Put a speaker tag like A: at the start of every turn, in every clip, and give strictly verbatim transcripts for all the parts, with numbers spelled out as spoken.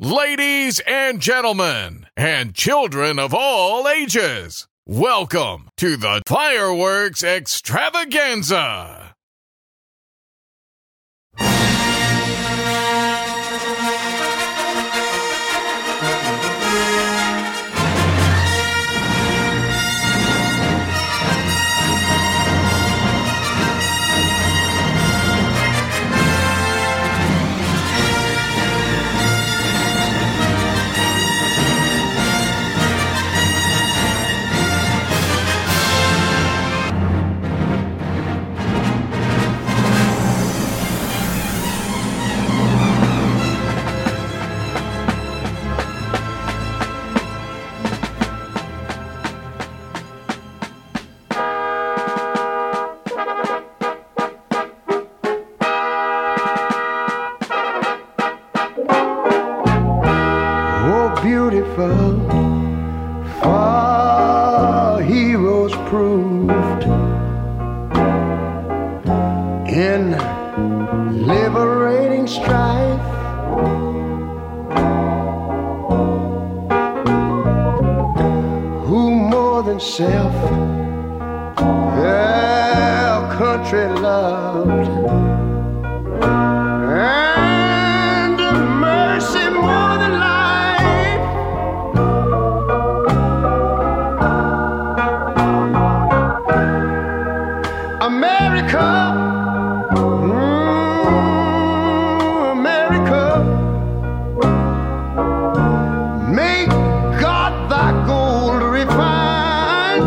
A: Ladies and gentlemen, and children of all ages, welcome to the Fireworks Extravaganza.
B: Beautiful, far heroes proved in liberating strife. Who more than self their country loved, and mercy more than life. America, mm, America, make God thy gold refine,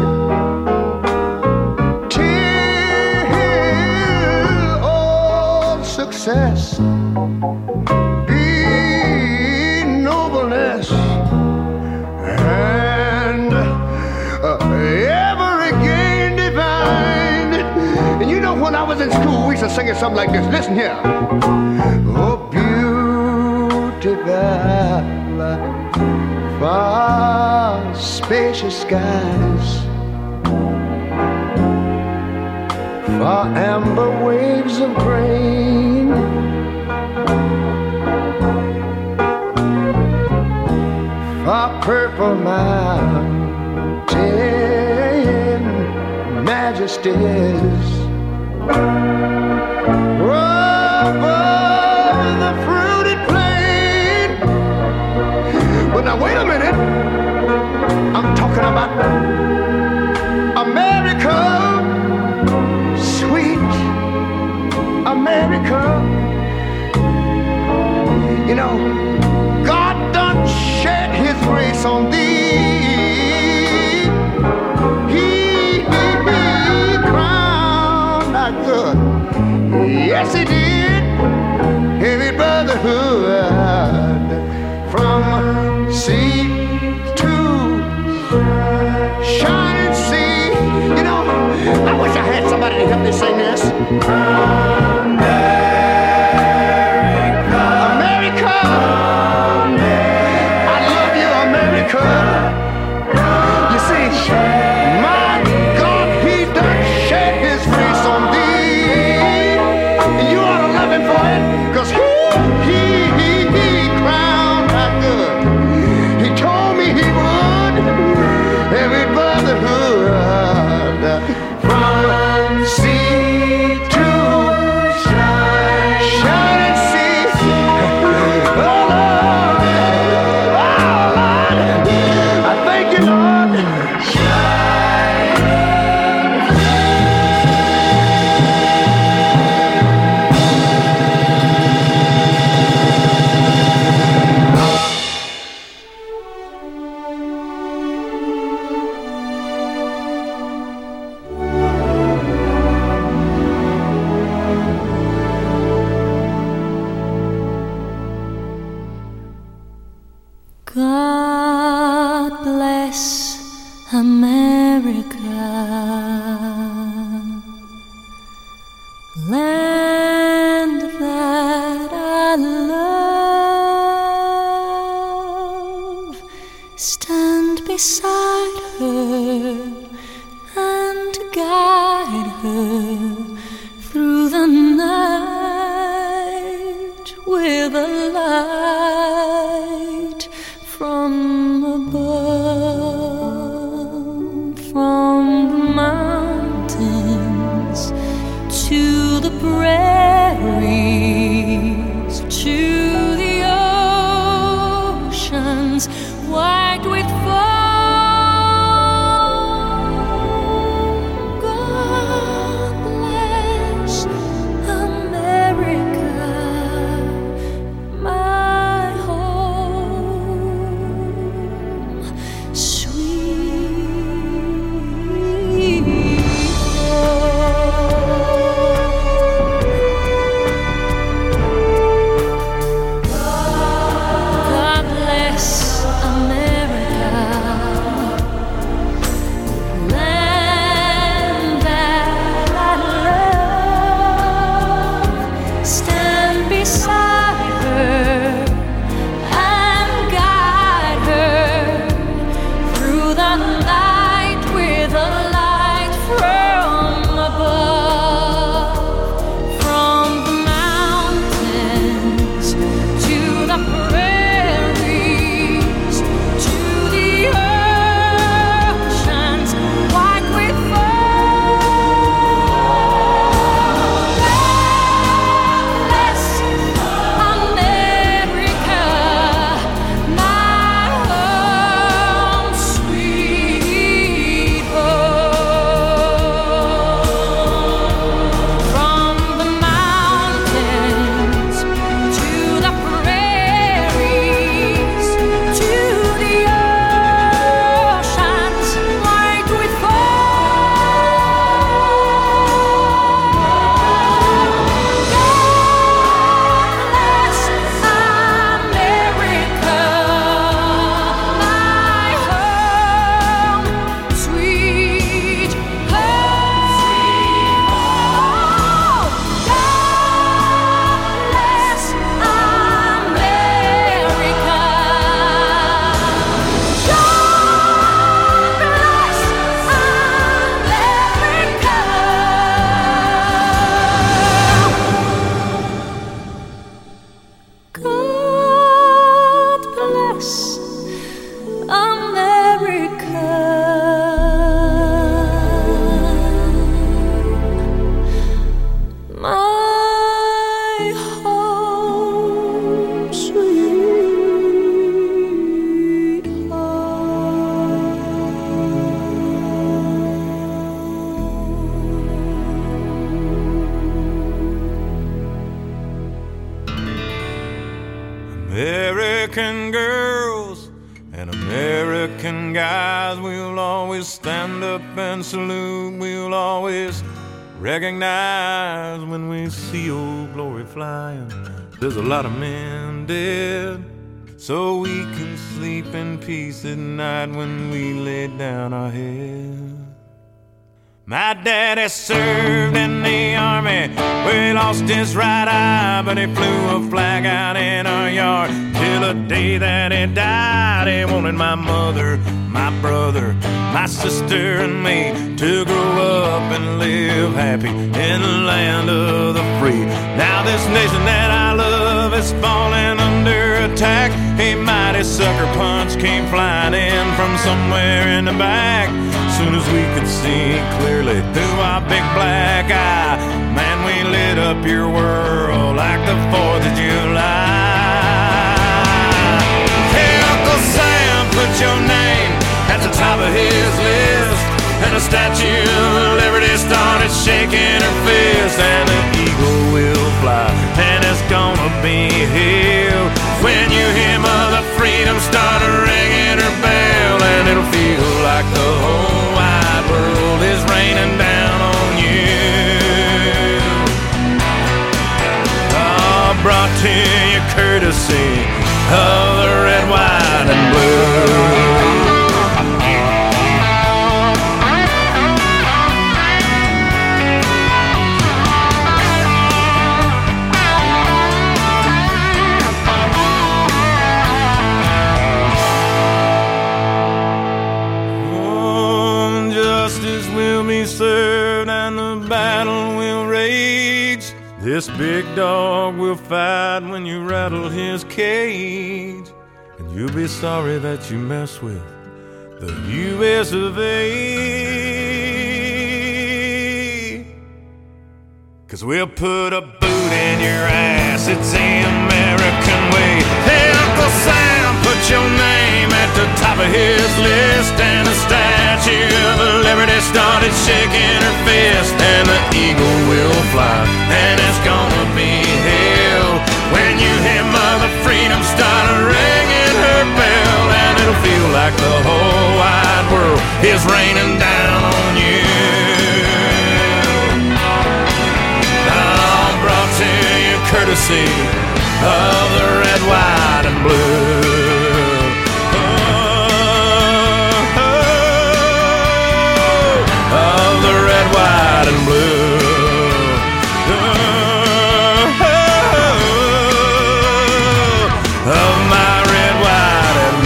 B: till all success be nobleness, and uh, ever again divine. And you know, when I was in school, we used to sing it something like this. Listen here. Oh, beautiful, far spacious skies, far amber waves of grain, far purple mountain majesties, above the fruited plain. But now wait a minute, I'm talking about America, sweet America. You know, God done shed his grace on thee. He, he, he crowned thy good. Yes, he did. Heavy brotherhood from sea to shining sea. You know, I wish I had somebody to help me sing this. America, America, I love you, America. You see, my God, he done shed his grace on thee. You ought to love him for it, because he, he, he, he crowned my good. He told me he would. Every brotherhood from sea to shining sea. Oh, Lord. Oh, Lord. I thank you, Lord.
C: God bless America, land that I love. Stand beside her and guide her through the night with a light.
D: girls and American guys. We'll always stand up and salute. We'll always recognize when we see Old Glory flying. There's a lot of men dead, so we can sleep in peace at night when we lay down our head. My daddy served in the army, where he lost his right eye, but he flew a flag out in our yard till the day that he died. He wanted my mother, my brother, my sister and me to grow up and live happy in the land of the free. Now this nation that I love is falling under attack. A mighty sucker punch came flying in from somewhere in the back. Soon as we could see clearly through our big black eye, man, we lit up your world like the fourth of July. Hey, Uncle Sam, put your name at the top of his list, and the Statue of Liberty started shaking her fist, and the eagle will fly, and it's gonna be here when you hear Mother Freedom start ringing her bell, and it'll feel like the whole wide world is raining down on you. Oh, brought to you courtesy of the red, white, and blue. Served and the battle will rage. This big dog will fight when you rattle his cage, and you'll be sorry that you mess with the U S of A. 'Cause we'll put a boot in your ass, it's the American way. Hey, Uncle Sam, put your name at the top of his list, and the Statue of Liberty started shaking her fist, and the eagle will fly, and it's gonna be hell when you hear Mother Freedom start ringing her bell, and it'll feel like the whole wide world is raining down on you. Oh, brought to you courtesy of the red, white, and blue. White and blue, oh, oh, of my red, white, and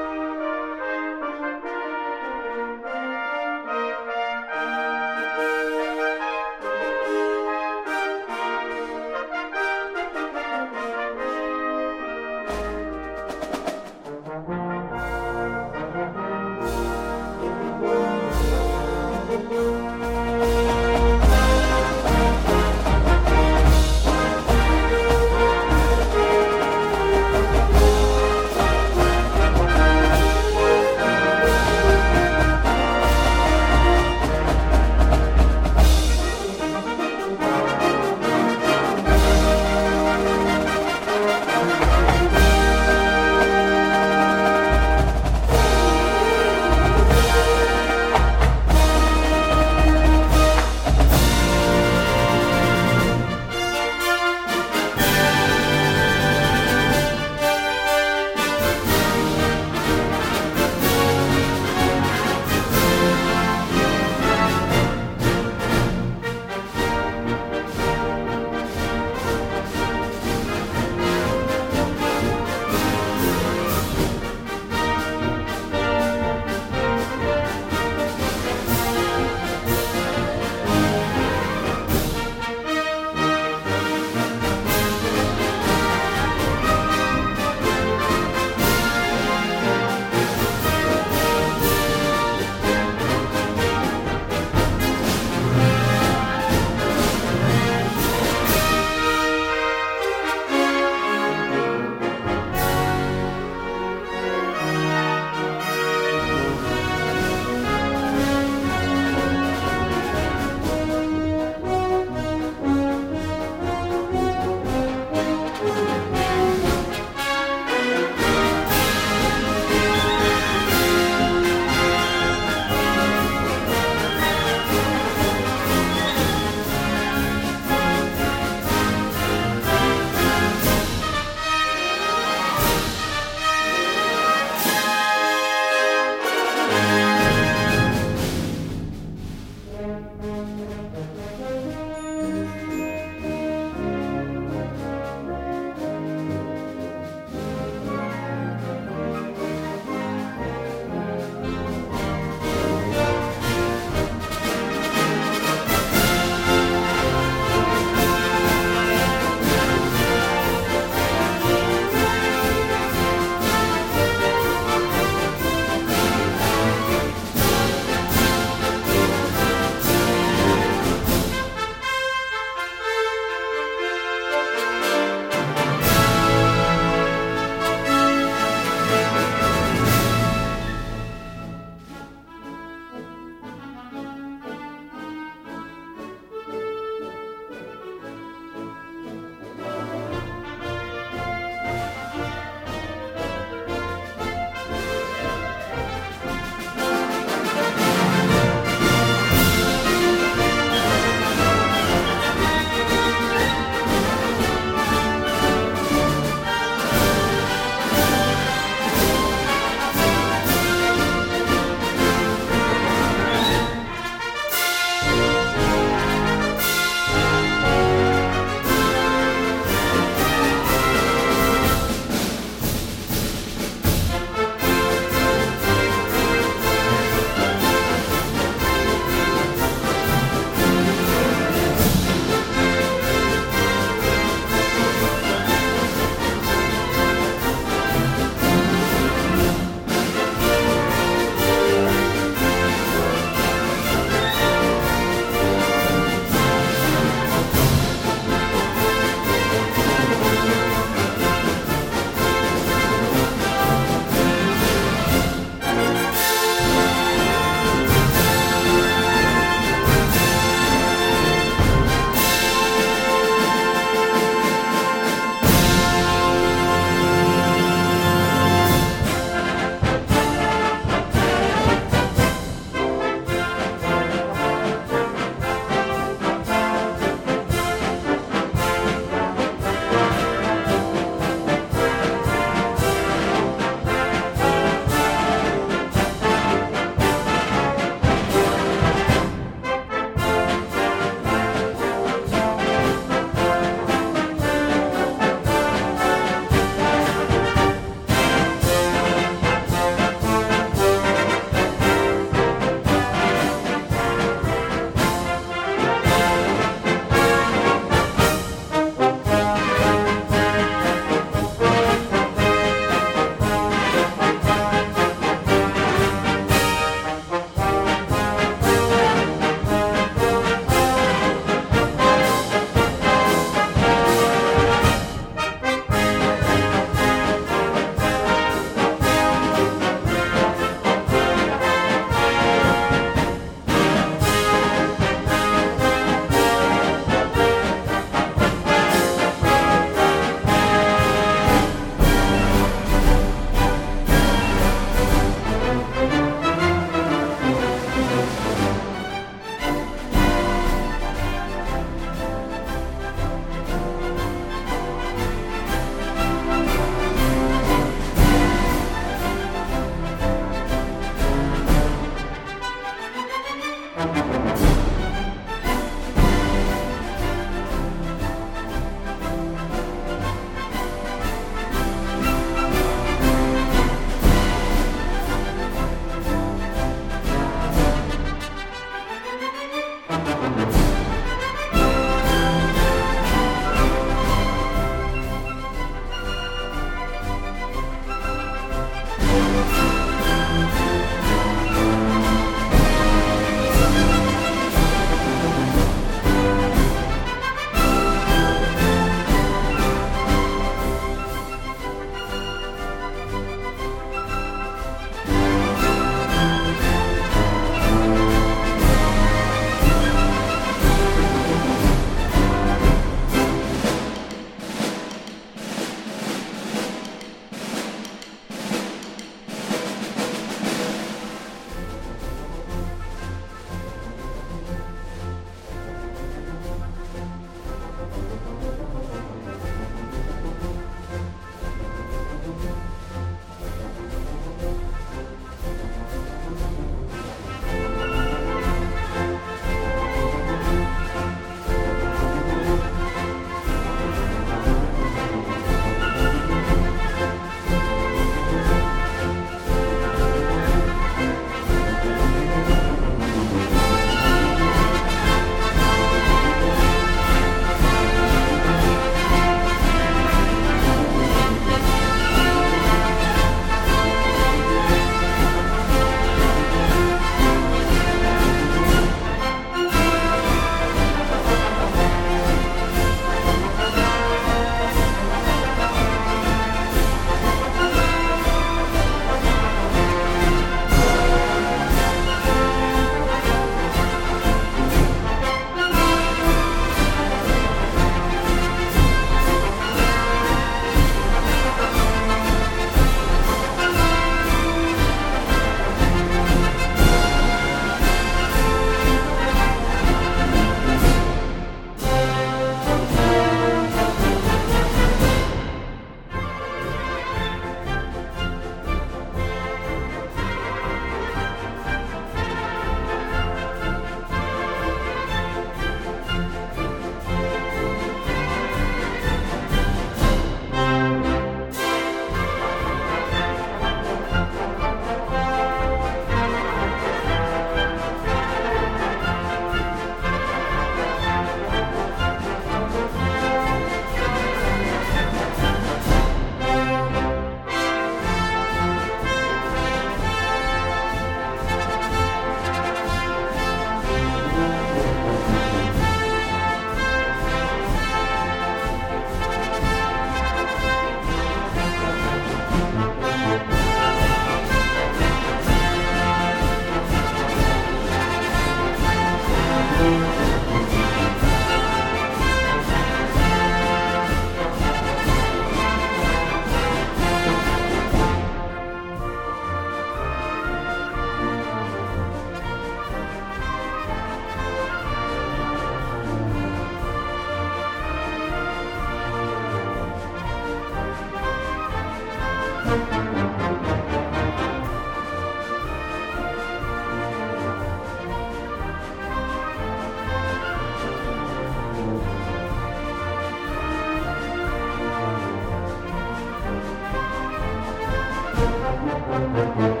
B: Thank you.